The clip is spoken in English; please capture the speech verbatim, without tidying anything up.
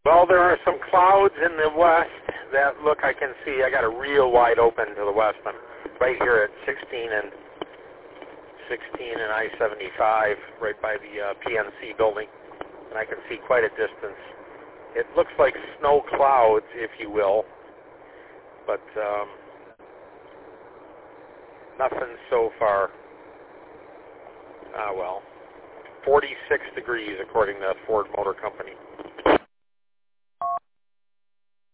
Well, there are some clouds in the west that look, I can see. I got a real wide open to the west. I'm right here at sixteen and sixteen and I seventy-five, right by the uh, P N C building, and I can see quite a distance. It looks like snow clouds, if you will, but um, nothing so far. Ah, well, forty-six degrees according to Ford Motor Company.